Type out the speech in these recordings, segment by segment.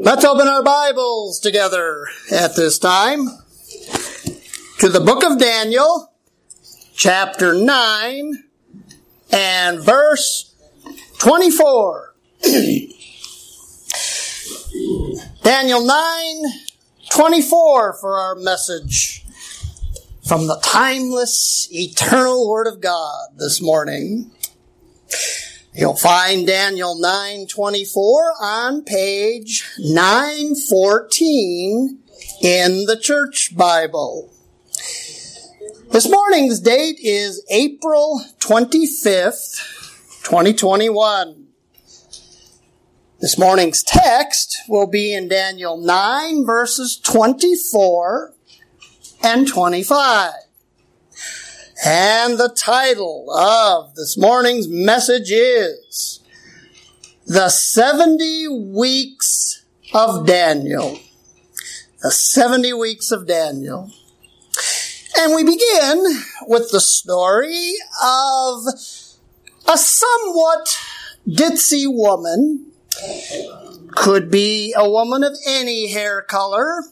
Let's open our Bibles together at this time to the book of Daniel, chapter 9 and verse 24. Daniel 9:24 for our message from the timeless, eternal Word of God this morning. You'll find Daniel 9:24 on page 914 in the Church Bible. This morning's date is April 25th, 2021. This morning's text will be in Daniel 9 verses 24 and 25. And the title of this morning's message is The 70 Weeks of Daniel. The 70 Weeks of Daniel. And we begin with the story of a somewhat ditzy woman. Could be a woman of any hair color.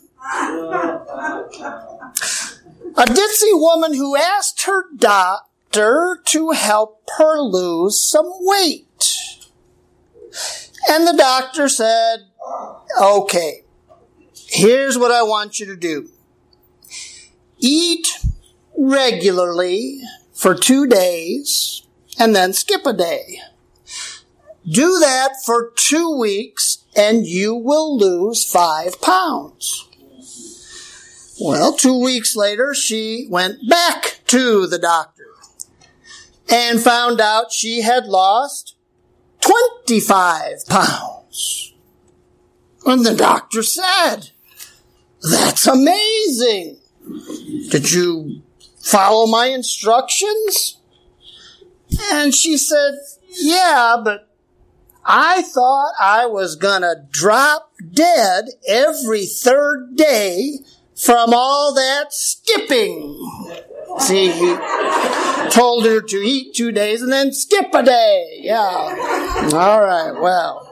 A ditzy woman who asked her doctor to help her lose some weight. And the doctor said, okay, here's what I want you to do. Eat regularly for 2 days and then skip a day. Do that for 2 weeks and you will lose 5 pounds. Well, 2 weeks later, she went back to the doctor and found out she had lost 25 pounds. And the doctor said, that's amazing. Did you follow my instructions? And she said, yeah, but I thought I was gonna drop dead every third day from all that skipping. See, he told her to eat 2 days and then skip a day. Yeah. All right, well,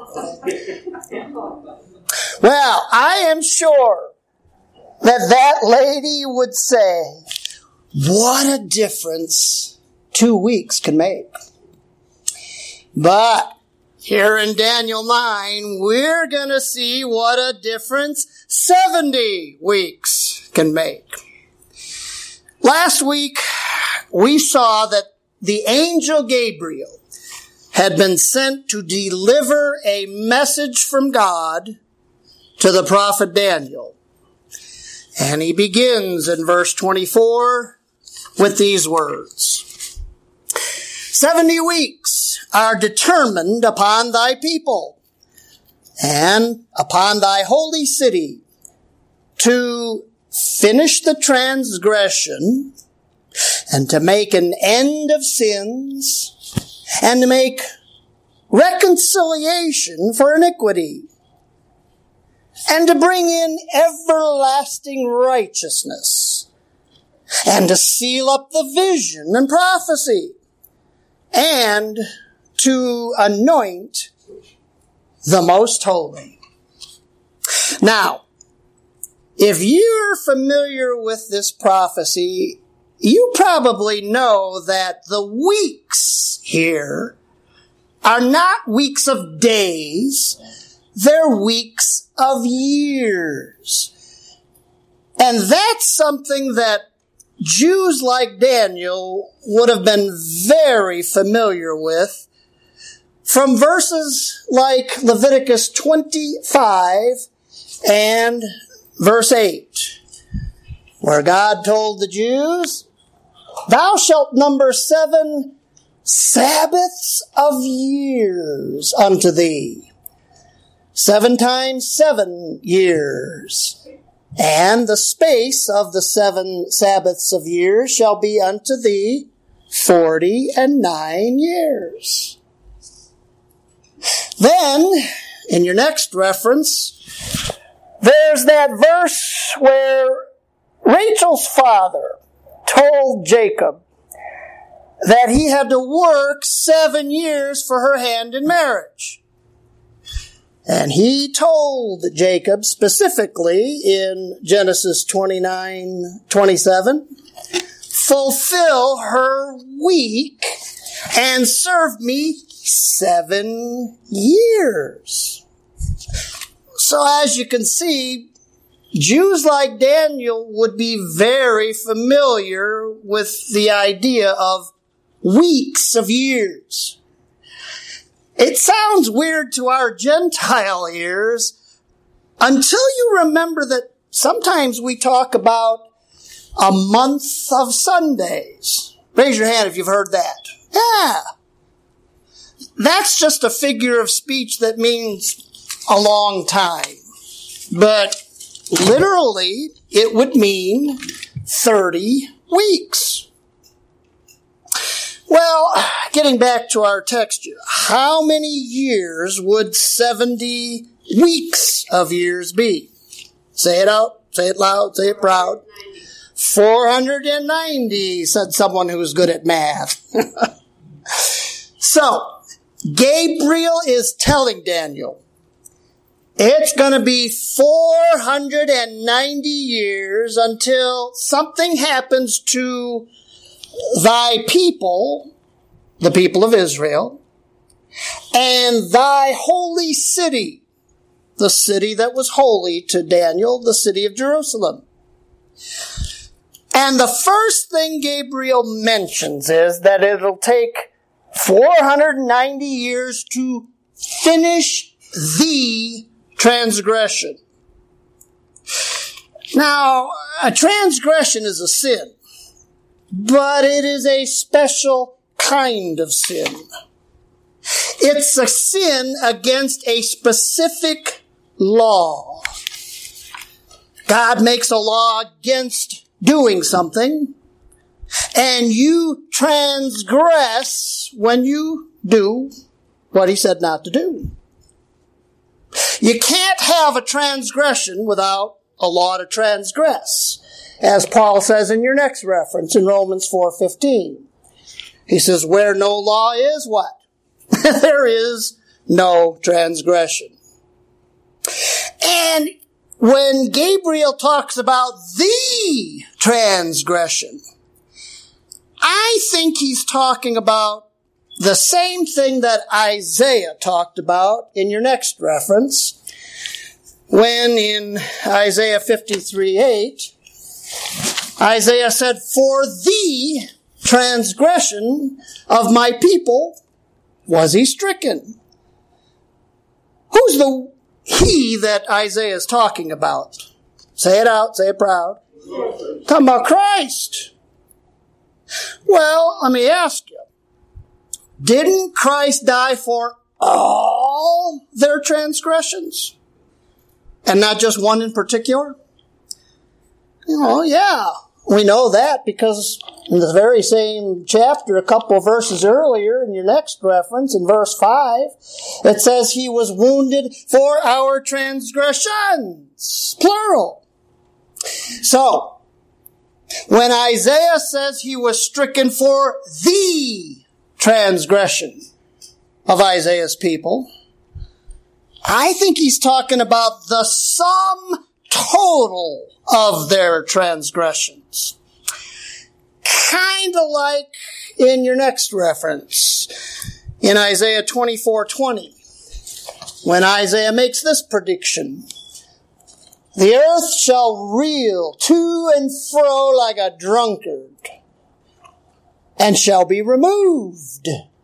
I am sure that lady would say, what a difference 2 weeks can make. But here in Daniel 9, we're going to see what a difference 70 weeks can make. Last week, we saw that the angel Gabriel had been sent to deliver a message from God to the prophet Daniel. And he begins in verse 24 with these words. 70 weeks are determined upon thy people and upon thy holy city to finish the transgression and to make an end of sins and to make reconciliation for iniquity and to bring in everlasting righteousness and to seal up the vision and prophecy and to anoint the most holy. Now, if you're familiar with this prophecy, you probably know that the weeks here are not weeks of days, they're weeks of years. And that's something that Jews like Daniel would have been very familiar with from verses like Leviticus 25 and verse 8, where God told the Jews, thou shalt number 7 Sabbaths of years unto thee, 7 times 7 years. And the space of the 7 Sabbaths of years shall be unto thee 49 years. Then, in your next reference, there's that verse where Rachel's father told Jacob that he had to work 7 years for her hand in marriage. And he told Jacob specifically in Genesis 29:27, fulfill her week and serve me 7 years. So as you can see, Jews like Daniel would be very familiar with the idea of weeks of years. It sounds weird to our Gentile ears until you remember that sometimes we talk about a month of Sundays. Raise your hand if you've heard that. Yeah. That's just a figure of speech that means a long time. But literally, it would mean 30 weeks. Well, getting back to our text here, how many years would 70 weeks of years be? Say it out, say it loud, say it proud. 490, said someone who was good at math. So, Gabriel is telling Daniel, it's going to be 490 years until something happens to thy people, the people of Israel, and thy holy city, the city that was holy to Daniel, the city of Jerusalem. And the first thing Gabriel mentions is that it'll take 490 years to finish the transgression. Now, a transgression is a sin, but it is a special kind of sin. It's a sin against a specific law. God makes a law against doing something, and you transgress when you do what he said not to do. You can't have a transgression without a law to transgress, as Paul says in your next reference in Romans 4:15. He says, where no law is, what? There is no transgression. And when Gabriel talks about the transgression, I think he's talking about the same thing that Isaiah talked about in your next reference, when in Isaiah 53:8, Isaiah said, for the transgression of my people was he stricken. Who's the he that Isaiah is talking about? Say it out, say it proud. Talking about Christ. Well, let me ask you, didn't Christ die for all their transgressions? And not just one in particular? Yeah. We know that because in the very same chapter, a couple of verses earlier, in your next reference, in verse 5, it says he was wounded for our transgressions. Plural. So, when Isaiah says he was stricken for the transgression of Isaiah's people, I think he's talking about the sum total of their transgressions. Kind of like in your next reference, in Isaiah 24:20, when Isaiah makes this prediction, the earth shall reel to and fro like a drunkard, and shall be removed.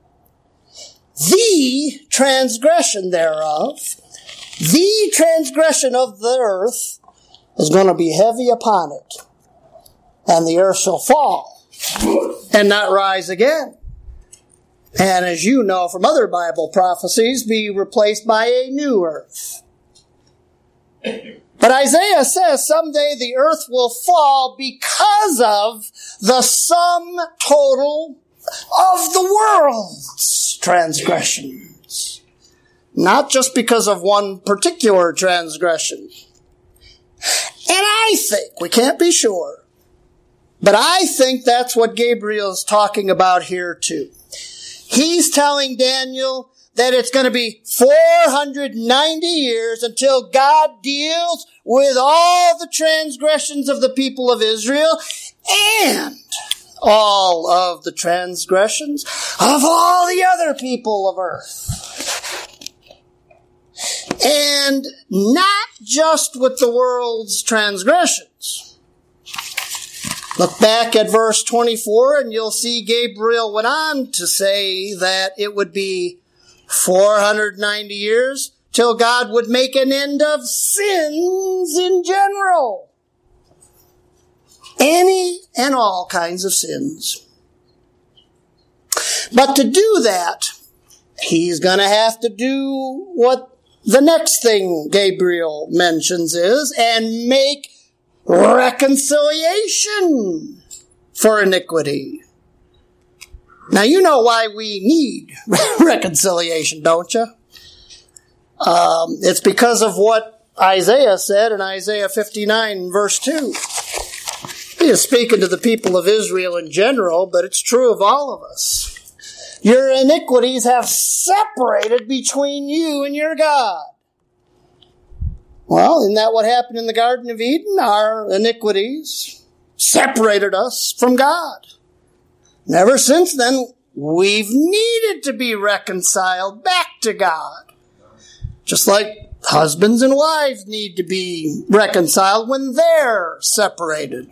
The transgression thereof, the transgression of the earth, is going to be heavy upon it. And the earth shall fall and not rise again. And as you know from other Bible prophecies, be replaced by a new earth. But Isaiah says someday the earth will fall because of the sum total of the world's transgressions. Not just because of one particular transgression. And I think, we can't be sure, but I think that's what Gabriel's talking about here too. He's telling Daniel that it's going to be 490 years until God deals with all the transgressions of the people of Israel and all of the transgressions of all the other people of earth. And not just with the world's transgressions. Look back at verse 24 and you'll see Gabriel went on to say that it would be 490 years till God would make an end of sins in general. Any and all kinds of sins. But to do that, he's going to have to do what the next thing Gabriel mentions is, and make reconciliation for iniquity. Now, you know why we need reconciliation, don't you? It's because of what Isaiah said in Isaiah 59, verse 2. He is speaking to the people of Israel in general, but it's true of all of us. Your iniquities have separated between you and your God. Well, isn't that what happened in the Garden of Eden? Our iniquities separated us from God. And ever since then, we've needed to be reconciled back to God. Just like husbands and wives need to be reconciled when they're separated.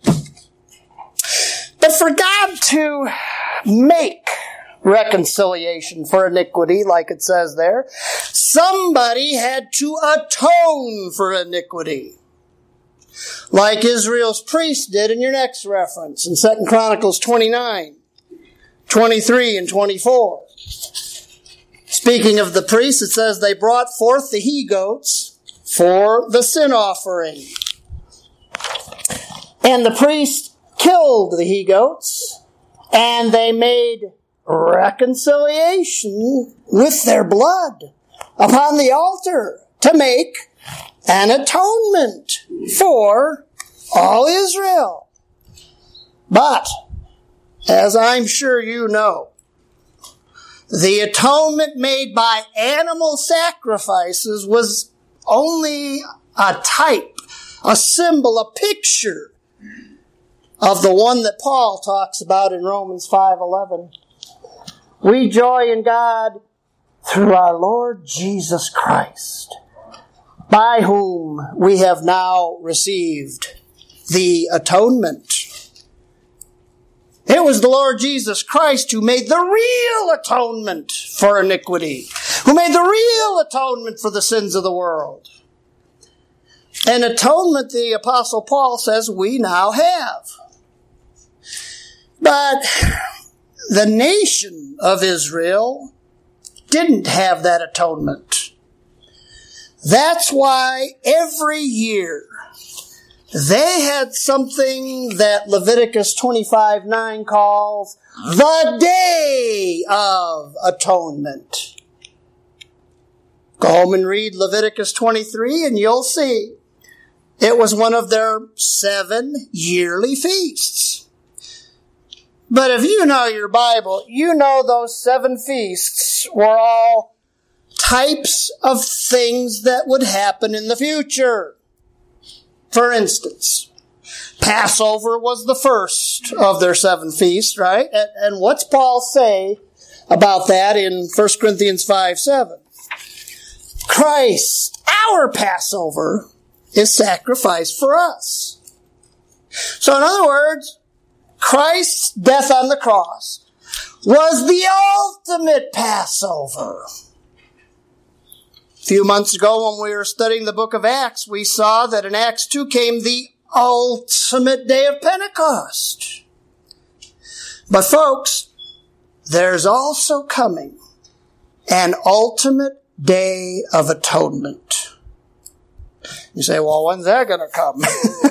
But for God to make reconciliation for iniquity, like it says there, somebody had to atone for iniquity. Like Israel's priests did in your next reference, in 2 Chronicles 29, 23, and 24. Speaking of the priests, it says they brought forth the he-goats for the sin offering. And the priest killed the he-goats, and they made reconciliation with their blood upon the altar to make an atonement for all Israel. But, as I'm sure you know, the atonement made by animal sacrifices was only a type, a symbol, a picture of the one that Paul talks about in Romans 5:11. We joy in God through our Lord Jesus Christ, by whom we have now received the atonement. It was the Lord Jesus Christ who made the real atonement for iniquity, who made the real atonement for the sins of the world. An atonement, the Apostle Paul says, we now have. But the nation of Israel didn't have that atonement. That's why every year they had something that Leviticus 25:9 calls the Day of Atonement. Go home and read Leviticus 23 and you'll see it was one of their 7 yearly feasts. But if you know your Bible, you know those 7 feasts were all types of things that would happen in the future. For instance, Passover was the first of their 7 feasts, right? And what's Paul say about that in 1 Corinthians 5:7? Christ, our Passover, is sacrificed for us. So in other words, Christ's death on the cross was the ultimate Passover. A few months ago when we were studying the book of Acts, we saw that in Acts 2 came the ultimate day of Pentecost. But folks, there's also coming an ultimate day of atonement. You say, well, when's that going to come?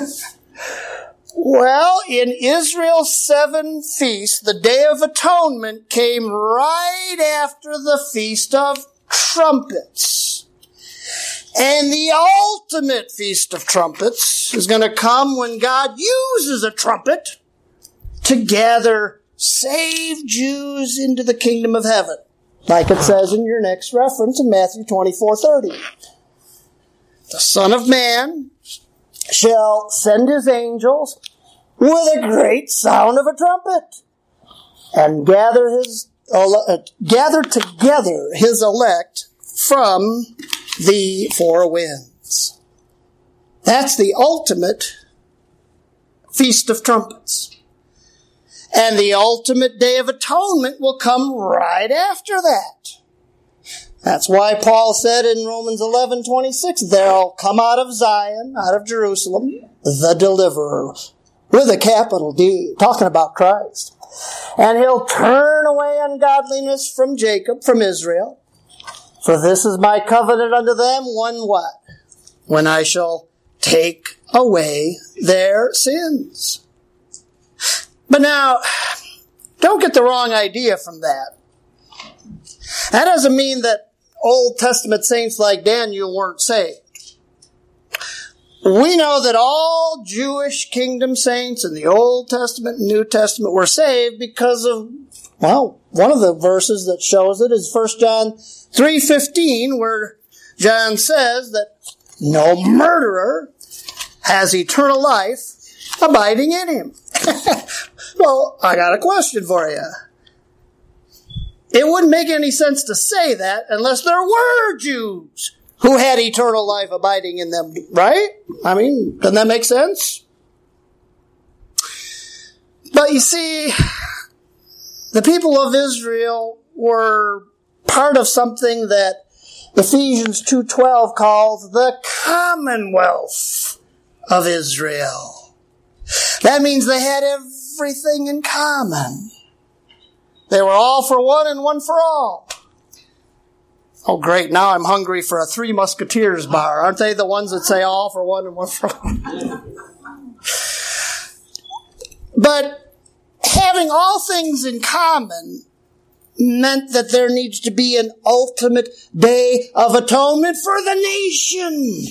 Well, in Israel's 7 feasts, the Day of Atonement came right after the Feast of Trumpets. And the ultimate Feast of Trumpets is going to come when God uses a trumpet to gather saved Jews into the kingdom of heaven. like it says in your next reference in Matthew 24:30. The Son of Man shall send his angels with a great sound of a trumpet, and gather together his elect from the four winds. That's the ultimate Feast of Trumpets. And the ultimate Day of Atonement will come right after that. That's why Paul said in Romans 11:26, there'll come out of Zion, out of Jerusalem, the deliverer, with a capital D, talking about Christ. And he'll turn away ungodliness from Jacob, from Israel. For this is my covenant unto them, one what? When I shall take away their sins. But now, don't get the wrong idea from that. That doesn't mean that Old Testament saints like Daniel weren't saved. We know that all Jewish kingdom saints in the Old Testament and New Testament were saved because of, well, one of the verses that shows it is 1 John 3:15, where John says that no murderer has eternal life abiding in him. Well, I got a question for you. It wouldn't make any sense to say that unless there were Jews who had eternal life abiding in them, right? I mean, doesn't that make sense? But you see, the people of Israel were part of something that Ephesians 2:12 calls the commonwealth of Israel. That means they had everything in common. They were all for one and one for all. Oh, great. Now I'm hungry for a Three Musketeers bar. Aren't they the ones that say all for one and one for all? But having all things in common meant that there needs to be an ultimate day of atonement for the nation.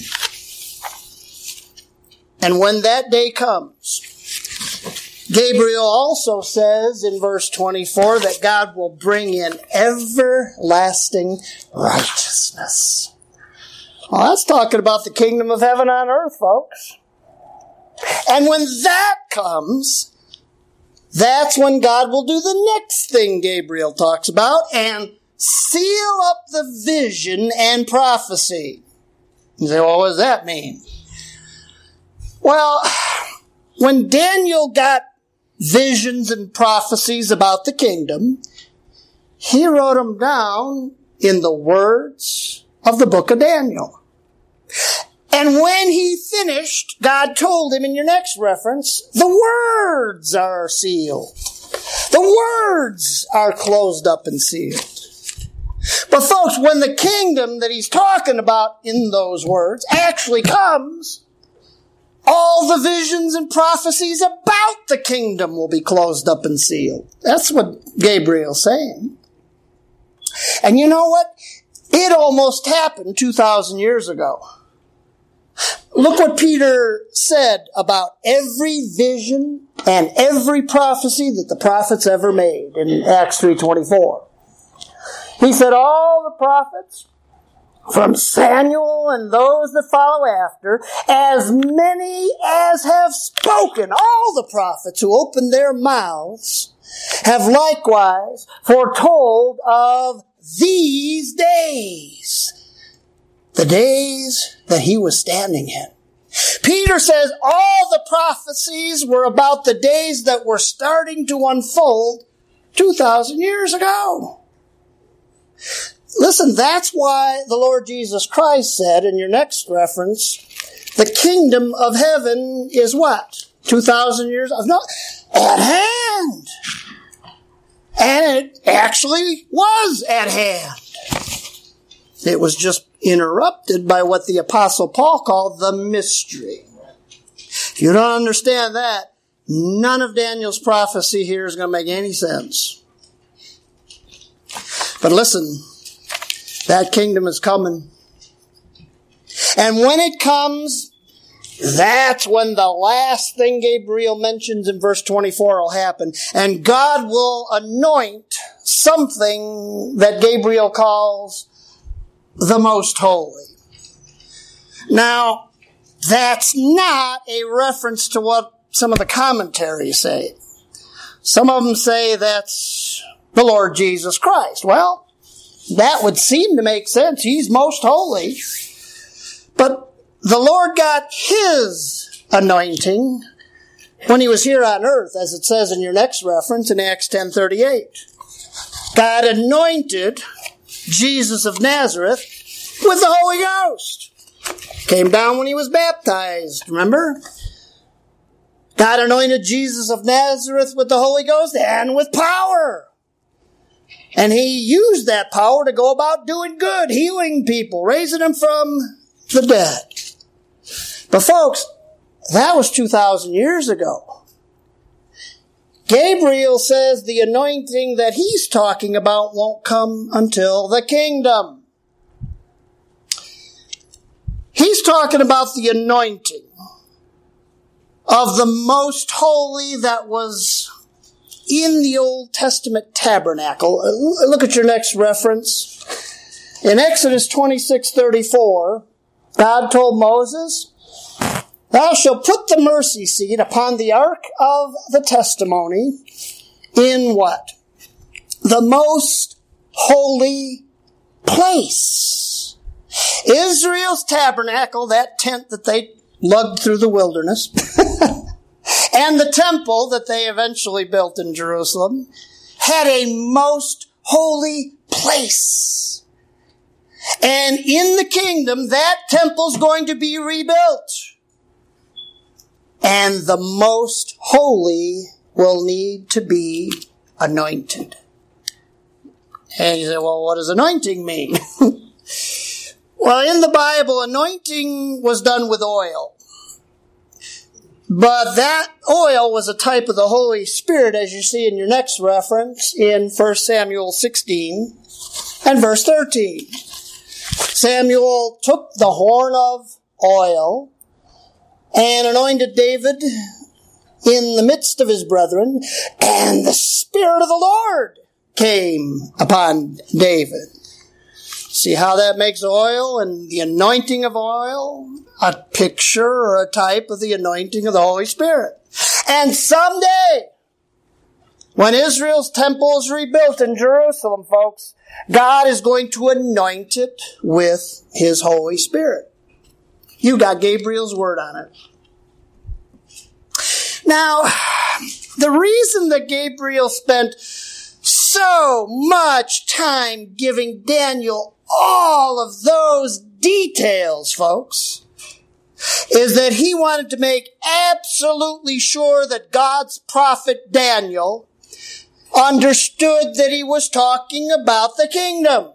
And when that day comes, Gabriel also says in verse 24 that God will bring in everlasting righteousness. Well, that's talking about the kingdom of heaven on earth, folks. And when that comes, that's when God will do the next thing Gabriel talks about and seal up the vision and prophecy. You say, well, what does that mean? Well, when Daniel got visions and prophecies about the kingdom, he wrote them down in the words of the book of Daniel. And when he finished, God told him in your next reference, the words are sealed. The words are closed up and sealed. But folks, when the kingdom that he's talking about in those words actually comes, all the visions and prophecies about the kingdom will be closed up and sealed. That's what Gabriel's saying. And you know what? It almost happened 2,000 years ago. Look what Peter said about every vision and every prophecy that the prophets ever made in Acts 3:24. He said, all the prophets, from Samuel and those that follow after, as many as have spoken, all the prophets who opened their mouths, have likewise foretold of these days, the days that he was standing in. Peter says all the prophecies were about the days that were starting to unfold 2,000 years ago. Listen, that's why the Lord Jesus Christ said in your next reference, the kingdom of heaven is what? 2,000 years? No, at hand. And it actually was at hand. It was just interrupted by what the Apostle Paul called the mystery. If you don't understand that, none of Daniel's prophecy here is going to make any sense. But listen, that kingdom is coming. And when it comes, That's when the last thing Gabriel mentions in verse 24 will happen. And God will anoint something that Gabriel calls the most holy. Now, that's not a reference to what some of the commentaries say. Some of them say that's the Lord Jesus Christ. Well, that would seem to make sense. He's most holy. But the Lord got His anointing when He was here on earth, as it says in your next reference in Acts 10:38. God anointed Jesus of Nazareth with the Holy Ghost. Came down when He was baptized, remember? God anointed Jesus of Nazareth with the Holy Ghost and with power. And He used that power to go about doing good, healing people, raising them from the dead. But folks, that was 2,000 years ago. Gabriel says the anointing that he's talking about won't come until the kingdom. He's talking about the anointing of the most holy that was in the Old Testament tabernacle. Look at your next reference. In Exodus 26:34, God told Moses, "Thou shalt put the mercy seat upon the ark of the testimony in" what? "The most holy place." Israel's tabernacle, that tent that they lugged through the wilderness, and the temple that they eventually built in Jerusalem, had a most holy place. And in the kingdom, that temple's going to be rebuilt. And the most holy will need to be anointed. And you say, well, what does anointing mean? Well, in the Bible, anointing was done with oil. But that oil was a type of the Holy Spirit, as you see in your next reference in 1 Samuel 16 and verse 13. Samuel took the horn of oil and anointed David in the midst of his brethren, and the Spirit of the Lord came upon David. See how that makes oil and the anointing of oil a picture or a type of the anointing of the Holy Spirit. And someday, when Israel's temple is rebuilt in Jerusalem, folks, God is going to anoint it with His Holy Spirit. You got Gabriel's word on it. Now, the reason that Gabriel spent so much time giving Daniel all of those details, folks, is that he wanted to make absolutely sure that God's prophet Daniel understood that he was talking about the kingdom.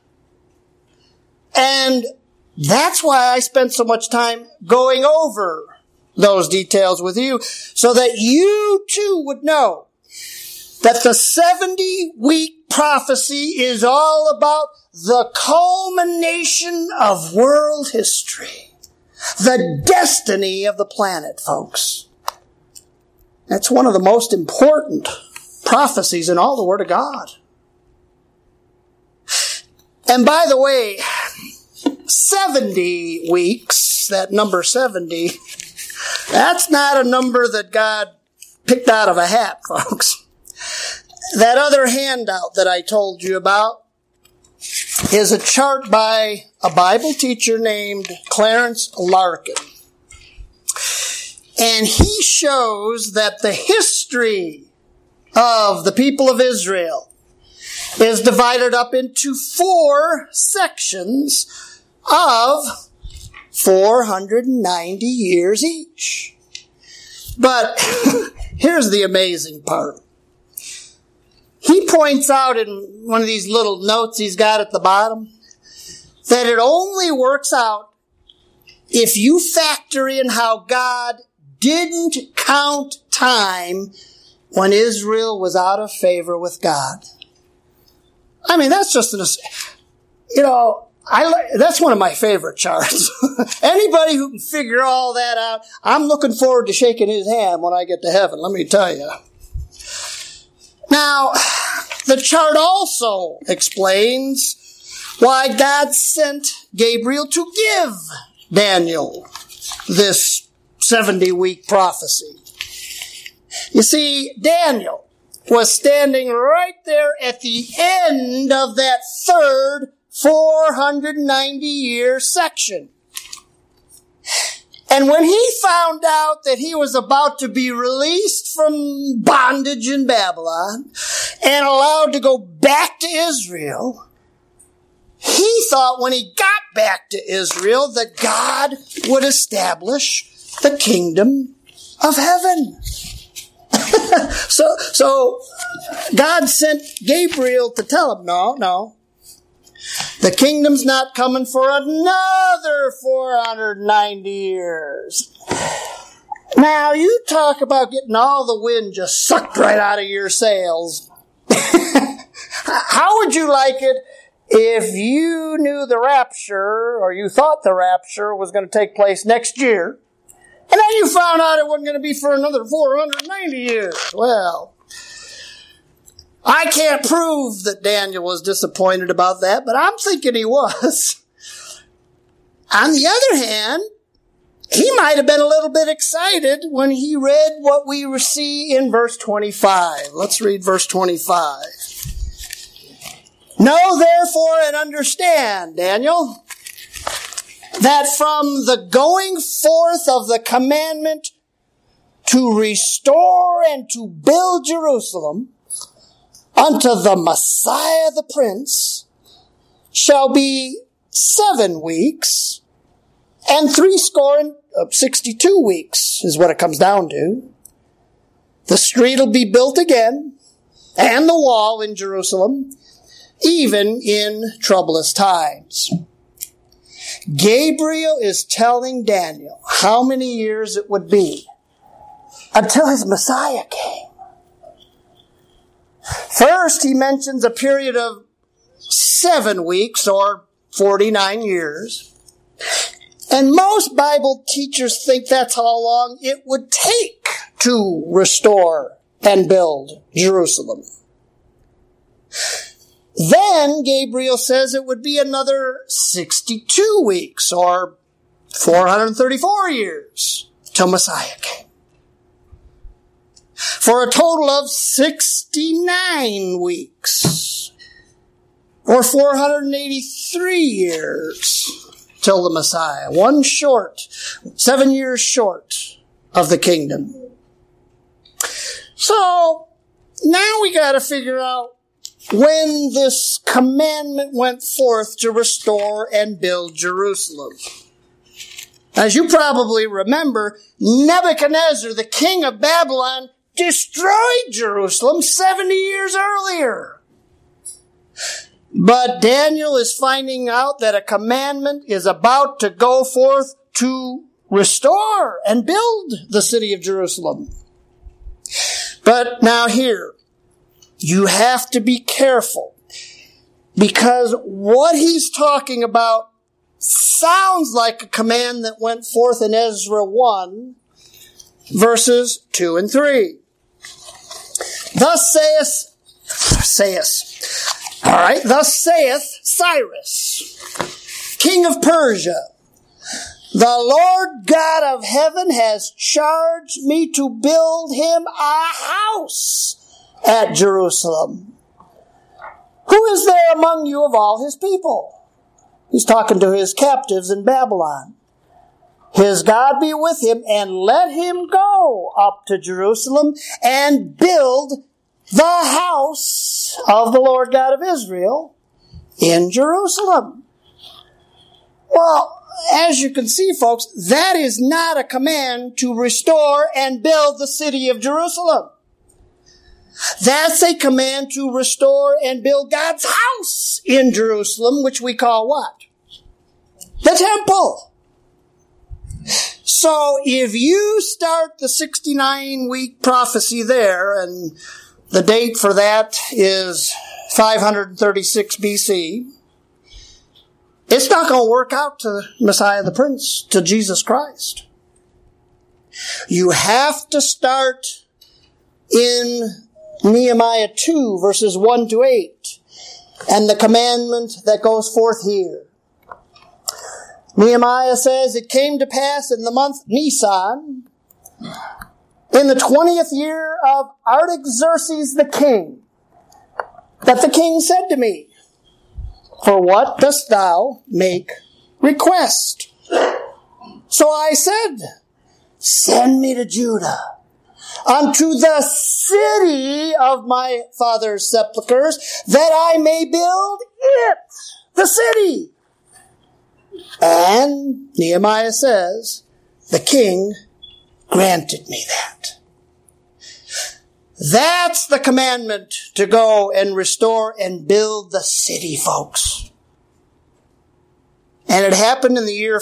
And that's why I spent so much time going over those details with you, so that you too would know that the 70-week prophecy is all about the culmination of world history, the destiny of the planet, folks. That's one of the most important prophecies in all the Word of God. And by the way, 70 weeks, that number 70, that's not a number that God picked out of a hat, folks. That other handout that I told you about is a chart by a Bible teacher named Clarence Larkin. And he shows that the history of the people of Israel is divided up into 4 sections of 490 years each. But here's the amazing part. He points out in one of these little notes he's got at the bottom that it only works out if you factor in how God didn't count time when Israel was out of favor with God. I mean, that's just That's one of my favorite charts. Anybody who can figure all that out, I'm looking forward to shaking his hand when I get to heaven, let me tell you. Now, the chart also explains why God sent Gabriel to give Daniel this 70-week prophecy. You see, Daniel was standing right there at the end of that third 490-year section. And when he found out that he was about to be released from bondage in Babylon and allowed to go back to Israel, he thought when he got back to Israel that God would establish the kingdom of heaven. So God sent Gabriel to tell him, no, the kingdom's not coming for another 490 years. Now, you talk about getting all the wind just sucked right out of your sails. How would you like it if you knew the rapture, or you thought the rapture was going to take place next year, and then you found out it wasn't going to be for another 490 years? Well, I can't prove that Daniel was disappointed about that, but I'm thinking he was. On the other hand, he might have been a little bit excited when he read what we see in verse 25. Let's read verse 25. Know therefore and understand, Daniel, that from the going forth of the commandment to restore and to build Jerusalem unto the Messiah the Prince shall be 7 weeks, and 62 weeks is what it comes down to. The street will be built again, and the wall in Jerusalem, even in troublous times. Gabriel is telling Daniel how many years it would be until his Messiah came. First, he mentions a period of 7 weeks, or 49 years. And most Bible teachers think that's how long it would take to restore and build Jerusalem. Then Gabriel says it would be another 62 weeks, or 434 years, till Messiah came. For a total of 69 weeks, or 483 years, till the Messiah. 7 years short of the kingdom. So, now we gotta figure out when this commandment went forth to restore and build Jerusalem. As you probably remember, Nebuchadnezzar, the king of Babylon, destroyed Jerusalem 70 years earlier. But Daniel is finding out that a commandment is about to go forth to restore and build the city of Jerusalem. But now here, you have to be careful, because what he's talking about sounds like a command that went forth in Ezra 1, verses 2 and 3. Thus saith Cyrus, king of Persia, the Lord God of heaven has charged me to build him a house at Jerusalem. Who is there among you of all his people? He's talking to his captives in Babylon. His God be with him, and let him go up to Jerusalem and build the house of the Lord God of Israel in Jerusalem. Well, as you can see, folks, that is not a command to restore and build the city of Jerusalem. That's a command to restore and build God's house in Jerusalem, which we call what? The temple. So if you start the 69-week prophecy there, and the date for that is 536 BC, it's not going to work out to Messiah the Prince, to Jesus Christ. You have to start in Nehemiah 2, verses 1 to 8, and the commandment that goes forth here. Nehemiah says, "It came to pass in the month Nisan, in the 20th year of Artaxerxes the king, that the king said to me, For what dost thou make request? So I said, Send me to Judah, unto the city of my father's sepulchres, that I may build it," the city. And Nehemiah says, the king granted me that. That's the commandment to go and restore and build the city, folks. And it happened in the year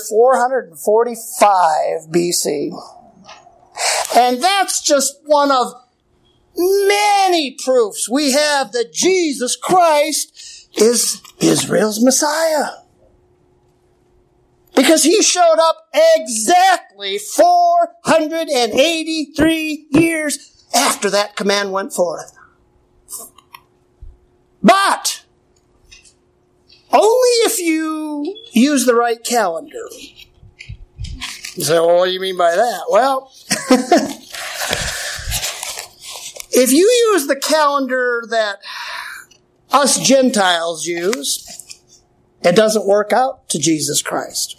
445 BC. And that's just one of many proofs we have that Jesus Christ is Israel's Messiah. Because he showed up exactly 483 years after that command went forth. But only if you use the right calendar. You say, well, what do you mean by that? Well, if you use the calendar that us Gentiles use, it doesn't work out to Jesus Christ.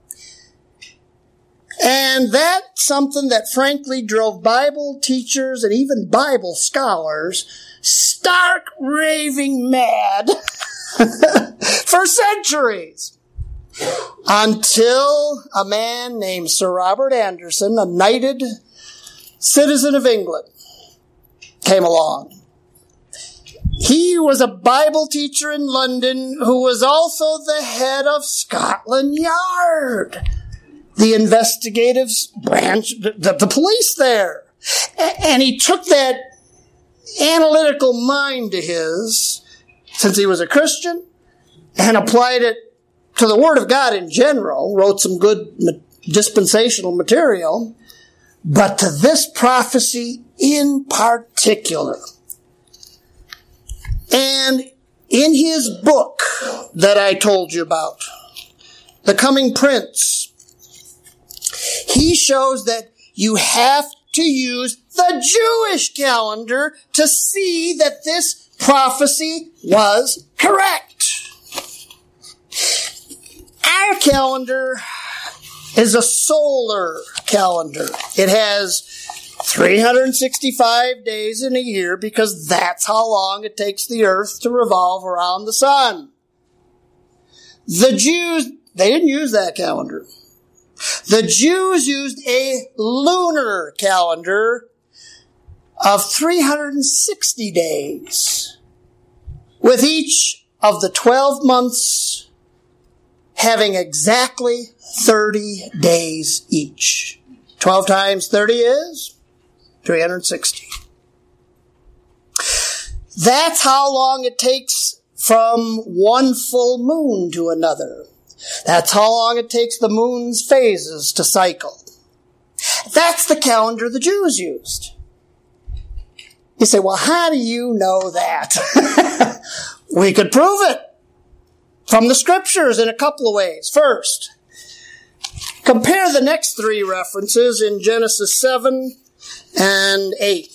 And that's something that frankly drove Bible teachers and even Bible scholars stark raving mad for centuries. Until a man named Sir Robert Anderson, a knighted citizen of England, came along. He was a Bible teacher in London who was also the head of Scotland Yard, the investigative branch, the police there. And he took that analytical mind to his, since he was a Christian, and applied it to the Word of God in general, wrote some good dispensational material, but to this prophecy in particular. And in his book that I told you about, The Coming Prince, he shows that you have to use the Jewish calendar to see that this prophecy was correct. Our calendar is a solar calendar. It has 365 days in a year because that's how long it takes the earth to revolve around the sun. The Jews, they didn't use that calendar. The Jews used a lunar calendar of 360 days, with each of the 12 months having exactly 30 days each. 12 times 30 is 360. That's how long it takes from one full moon to another. That's how long it takes the moon's phases to cycle. That's the calendar the Jews used. You say, well, how do you know that? We could prove it from the scriptures in a couple of ways. First, compare the next three references in Genesis 7 and 8.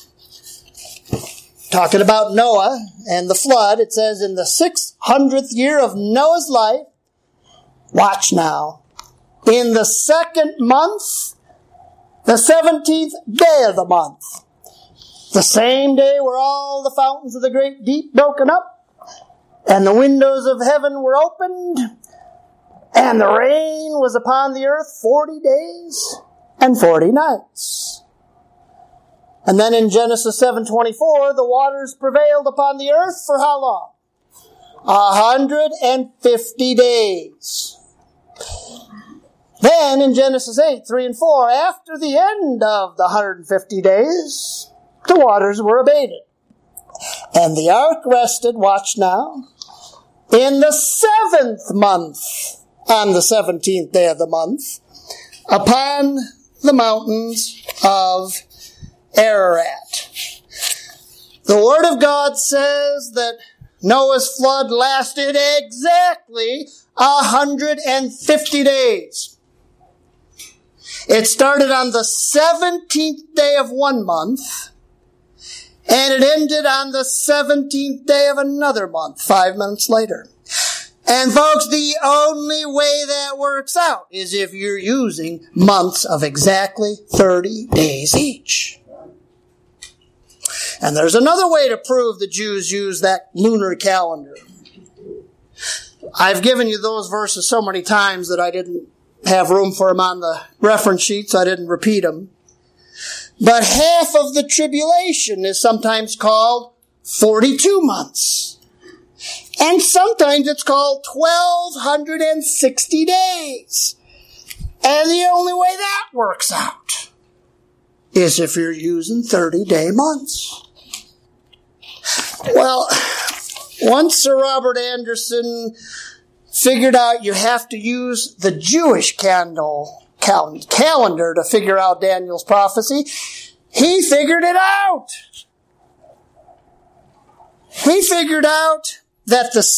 Talking about Noah and the flood, it says, in the 600th year of Noah's life, watch now, in the second month, the 17th day of the month, the same day were all the fountains of the great deep broken up, and the windows of heaven were opened, and the rain was upon the earth 40 days and 40 nights. And then in Genesis 7:24, the waters prevailed upon the earth for how long? 150 days. Then in Genesis 8:3 and 4, after the end of the 150 days, the waters were abated. And the ark rested, watch now, in the 7th month, on the 17th day of the month, upon the mountains of Ararat. The Word of God says that Noah's flood lasted exactly 150 days. It started on the 17th day of one month, and it ended on the 17th day of another month, 5 months later. And folks, the only way that works out is if you're using months of exactly 30 days each. And there's another way to prove the Jews use that lunar calendar. I've given you those verses so many times that I didn't have room for them on the reference sheet, so I didn't repeat them. But half of the tribulation is sometimes called 42 months. And sometimes it's called 1,260 days. And the only way that works out is if you're using 30-day months. Well, once Sir Robert Anderson figured out you have to use the Jewish calendar to figure out Daniel's prophecy, he figured it out. He figured out that the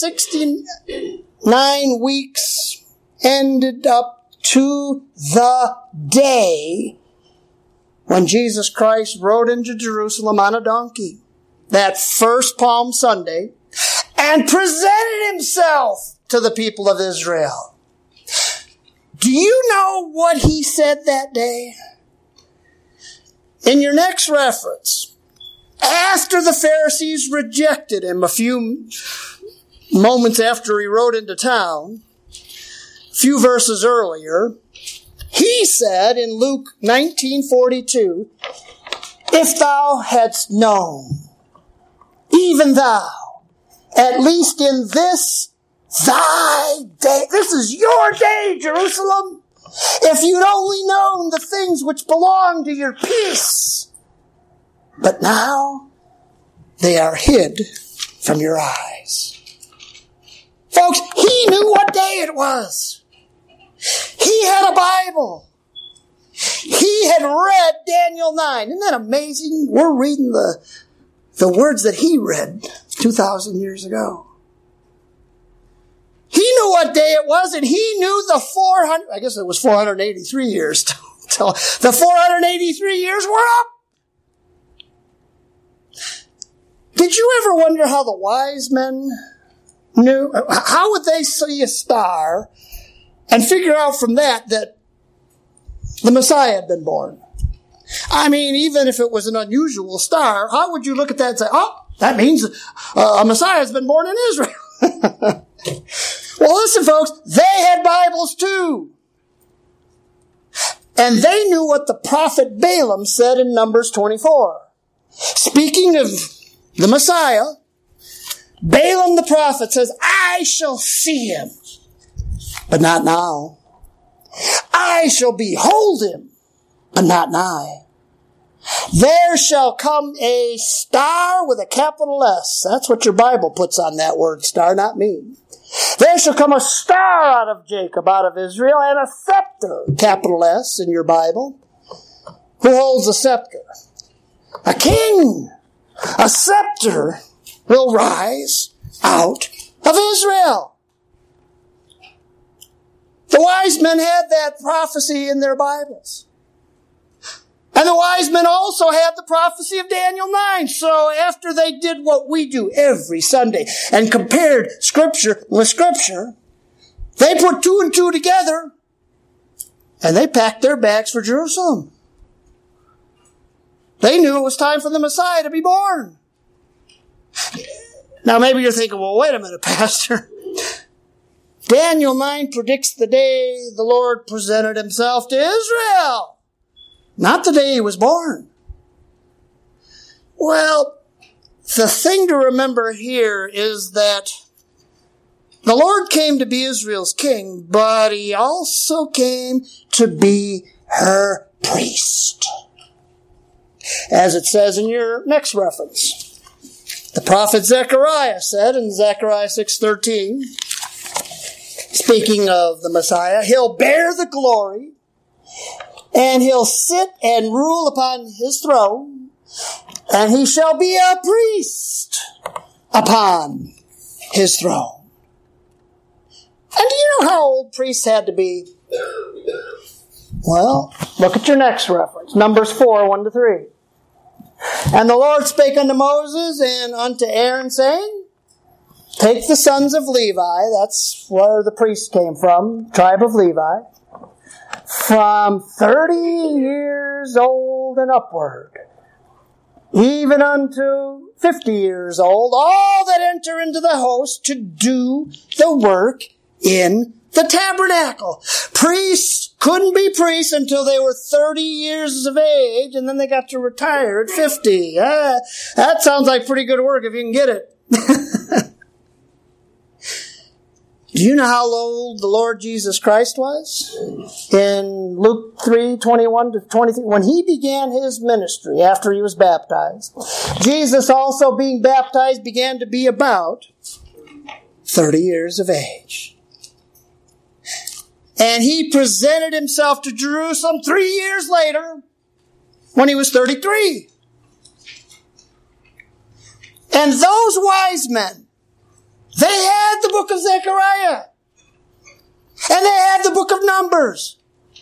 69 weeks ended up to the day when Jesus Christ rode into Jerusalem on a donkey, that first Palm Sunday, and presented himself to the people of Israel. Do you know what he said that day? In your next reference, after the Pharisees rejected him a few moments after he rode into town, a few verses earlier, he said in Luke 19:42, "If thou hadst known, even thou, at least in this thy day," this is your day, Jerusalem, "if you'd only known the things which belong to your peace, but now they are hid from your eyes." Folks, he knew what day it was. He had a Bible. He had read Daniel 9. Isn't that amazing? We're reading the words that he read 2,000 years ago. He knew what day it was, and he knew the 483 years till the 483 years were up. Did you ever wonder how the wise men knew? How would they see a star and figure out from that the Messiah had been born? I mean, even if it was an unusual star, how would you look at that and say, "Oh, that means a Messiah has been born in Israel"? Well, listen, folks, they had Bibles too. And they knew what the prophet Balaam said in Numbers 24. Speaking of the Messiah, Balaam the prophet says, "I shall see him, but not now. I shall behold him, but not nigh. There shall come a star with a capital S." That's what your Bible puts on that word star, not me. "There shall come a star out of Jacob, out of Israel, and a scepter," capital S in your Bible. Who holds a scepter? A king. A scepter will rise out of Israel. The wise men had that prophecy in their Bibles. And the wise men also had the prophecy of Daniel 9. So after they did what we do every Sunday and compared Scripture with Scripture, they put two and two together and they packed their bags for Jerusalem. They knew it was time for the Messiah to be born. Now maybe you're thinking, well, wait a minute, Pastor. Daniel 9 predicts the day the Lord presented himself to Israel, not the day he was born. Well, the thing to remember here is that the Lord came to be Israel's king, but he also came to be her priest. As it says in your next reference, The prophet Zechariah said in Zechariah 6:13, speaking of the Messiah, he'll bear the glory, and he'll sit and rule upon his throne, and he shall be a priest upon his throne. And do you know how old priests had to be? Well, look at your next reference, Numbers 4:1-3. And the Lord spake unto Moses and unto Aaron, saying, take the sons of Levi, that's where the priest came from, tribe of Levi, from 30 years old and upward, even unto 50 years old, all that enter into the host to do the work in the tabernacle. Priests couldn't be priests until they were 30 years of age, and then they got to retire at 50. That sounds like pretty good work if you can get it. Do you know how old the Lord Jesus Christ was? In Luke 3:21-23, when he began his ministry after he was baptized, Jesus also being baptized began to be about 30 years of age. And he presented himself to Jerusalem 3 years later when he was 33. And those wise men, they had the book of Zechariah. And they had the book of Numbers.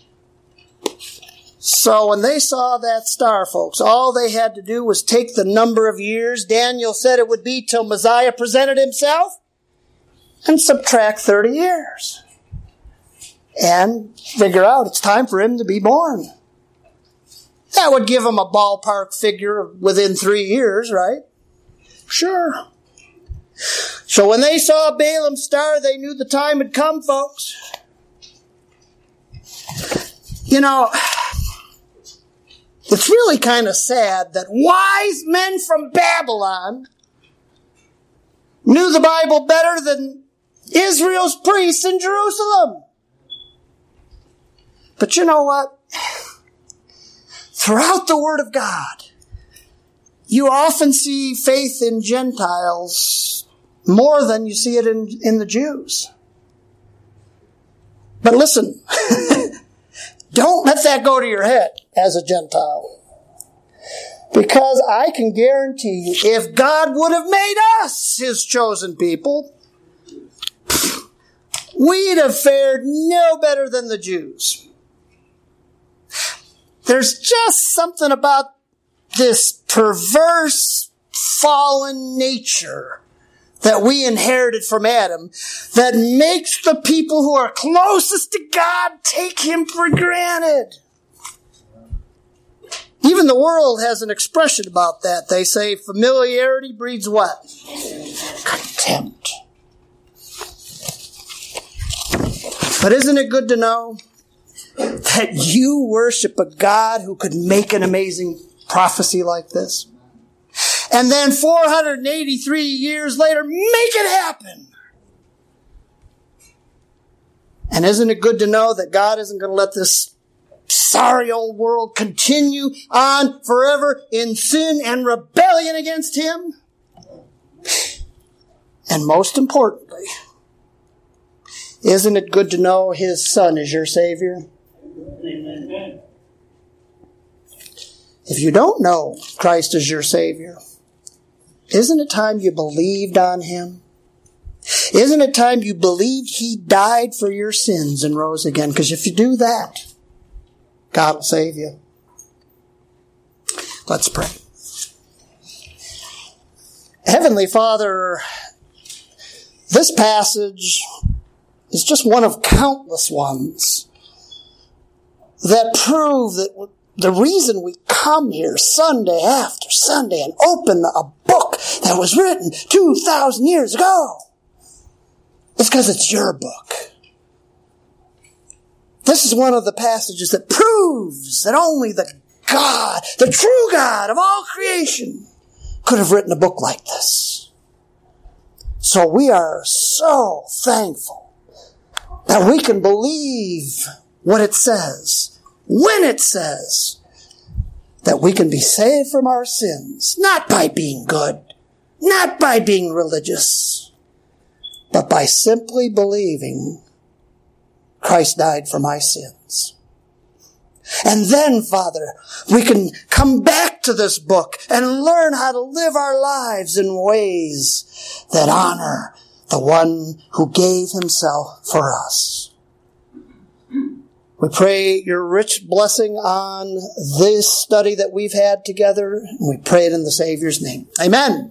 So when they saw that star, folks, all they had to do was take the number of years Daniel said it would be till Messiah presented himself and subtract 30 years. And figure out it's time for him to be born. That would give him a ballpark figure within 3 years, right? Sure. So when they saw Balaam's star, they knew the time had come, folks. You know, it's really kind of sad that wise men from Babylon knew the Bible better than Israel's priests in Jerusalem. But you know what? Throughout the Word of God, you often see faith in Gentiles more than you see it in the Jews. But listen, don't let that go to your head as a Gentile. Because I can guarantee you, if God would have made us his chosen people, we'd have fared no better than the Jews. There's just something about this perverse, fallen nature that we inherited from Adam that makes the people who are closest to God take him for granted. Even the world has an expression about that. They say familiarity breeds what? Contempt. But isn't it good to know that you worship a God who could make an amazing prophecy like this? And then 483 years later, make it happen. And isn't it good to know that God isn't going to let this sorry old world continue on forever in sin and rebellion against him? And most importantly, isn't it good to know his Son is your Savior? Amen. If you don't know Christ as your Savior, isn't it time you believed on him? Isn't it time you believed he died for your sins and rose again? Because if you do that, God will save you. Let's pray. Heavenly Father, this passage is just one of countless ones that prove that the reason we come here Sunday after Sunday and open a book that was written 2,000 years ago is because it's your book. This is one of the passages that proves that only the God, the true God of all creation, could have written a book like this. So we are so thankful that we can believe what it says, when it says that we can be saved from our sins, not by being good, not by being religious, but by simply believing Christ died for my sins. And then, Father, we can come back to this book and learn how to live our lives in ways that honor the one who gave himself for us. We pray your rich blessing on this study that we've had together, and we pray it in the Savior's name. Amen.